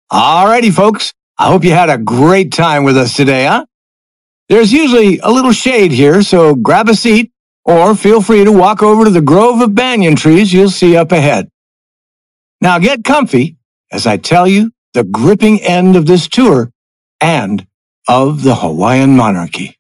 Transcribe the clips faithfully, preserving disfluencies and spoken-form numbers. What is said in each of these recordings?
Alrighty, folks. I hope you had a great time with us today, huh? There's usually a little shade here, so grab a seat or feel free to walk over to the grove of banyan trees you'll see up ahead. Now get comfy as I tell you the gripping end of this tour and of the Hawaiian monarchy.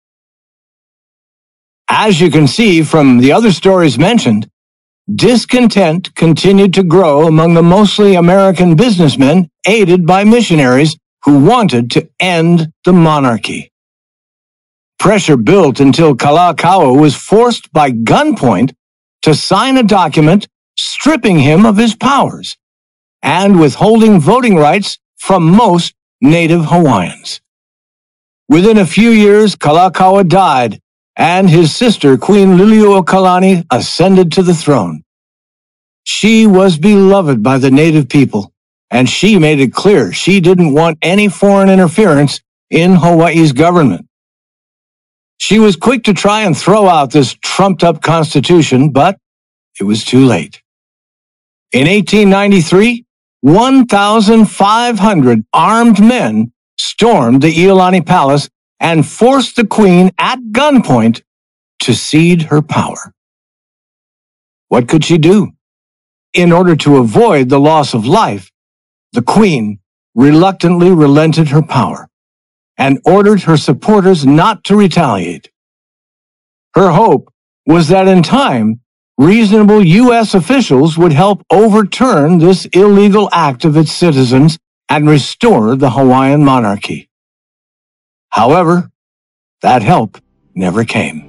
As you can see from the other stories mentioned, discontent continued to grow among the mostly American businessmen aided by missionaries who wanted to end the monarchy. Pressure built until Kalakaua was forced by gunpoint to sign a document stripping him of his powers and withholding voting rights from most native Hawaiians. Within a few years, Kalakaua died, and his sister, Queen Liliuokalani, ascended to the throne. She was beloved by the native people, and she made it clear she didn't want any foreign interference in Hawaii's government. She was quick to try and throw out this trumped-up constitution, but it was too late. In eighteen ninety-three, one thousand five hundred armed men stormed the Iolani Palace and forced the queen at gunpoint to cede her power. What could she do? In order to avoid the loss of life, the queen reluctantly relented her power and ordered her supporters not to retaliate. Her hope was that in time, reasonable U S officials would help overturn this illegal act of its citizens and restore the Hawaiian monarchy. However, that help never came.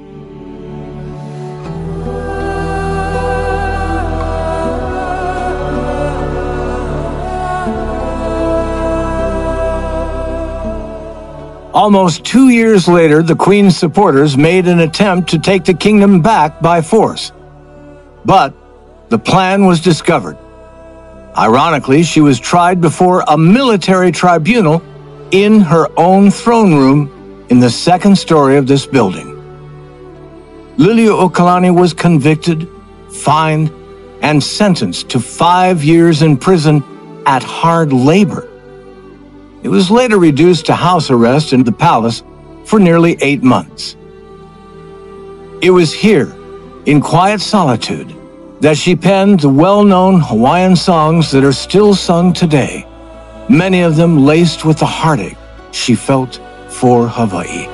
Almost two years later, the Queen's supporters made an attempt to take the kingdom back by force. But the plan was discovered. Ironically, she was tried before a military tribunal in her own throne room in the second story of this building. Liliuokalani was convicted, fined, and sentenced to five years in prison at hard labor. It was later reduced to house arrest in the palace for nearly eight months. It was here, in quiet solitude, that she penned the well-known Hawaiian songs that are still sung today, many of them laced with the heartache she felt for Hawaii.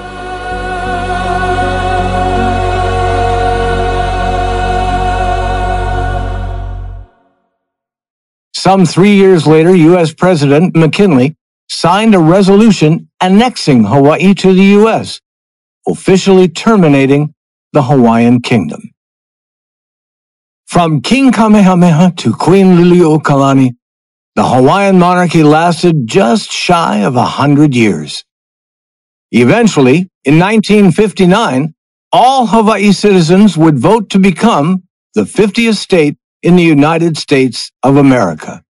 Some three years later, U S President McKinley signed a resolution annexing Hawaii to the U S, officially terminating the Hawaiian Kingdom. From King Kamehameha to Queen Liliuokalani, the Hawaiian monarchy lasted just shy of a hundred years. Eventually, in nineteen fifty-nine, all Hawaii citizens would vote to become the fiftieth state in the United States of America.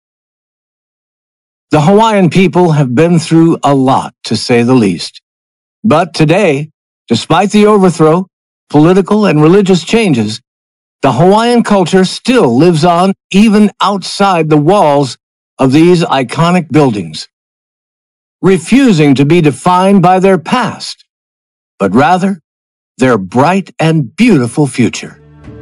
The Hawaiian people have been through a lot, to say the least. But today, despite the overthrow, political and religious changes, the Hawaiian culture still lives on even outside the walls of these iconic buildings, refusing to be defined by their past, but rather their bright and beautiful future.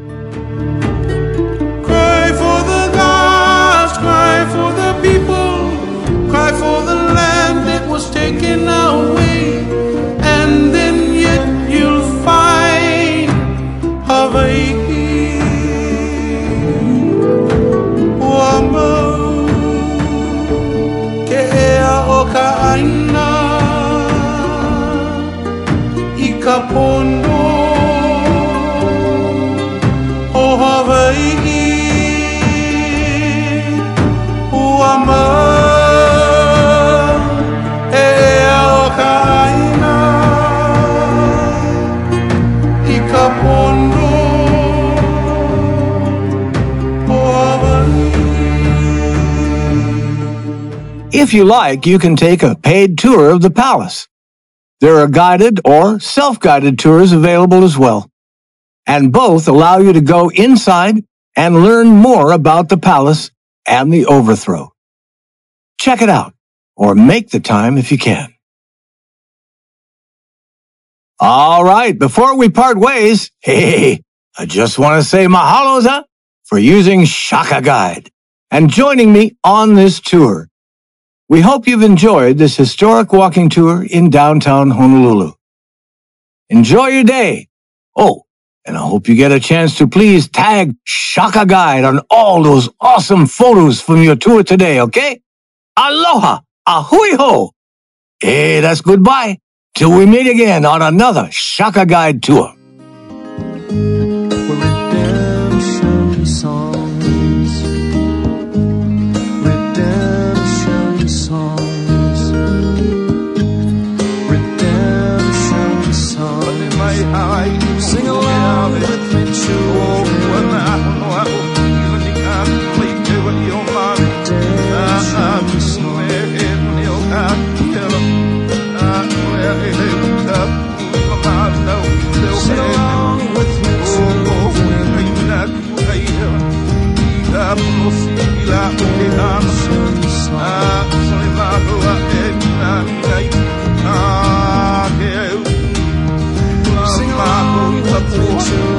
Cry for the gods, cry for the people, cry for the land that was taken away, and then yet you'll find Hawaii. Kaina ikapondo o Hawaii uama e o kaina ikapondo o Hawaii. If you like, you can take a paid tour of the palace. There are guided or self-guided tours available as well, and both allow you to go inside and learn more about the palace and the overthrow. check it out, or make the time if you can. All right, before we part ways, hey, I just want to say mahalos huh, for using Shaka Guide and joining me on this tour. We hope you've enjoyed this historic walking tour in downtown Honolulu. Enjoy your day. Oh, and I hope you get a chance to please tag Shaka Guide on all those awesome photos from your tour today, okay? Aloha, ahui ho. Hey, that's goodbye. Till we meet again on another Shaka Guide tour. Redemption songs. Redemption songs. Redemption songs. Sing along with me, children. Sing along with me, children. Sing along with me, children.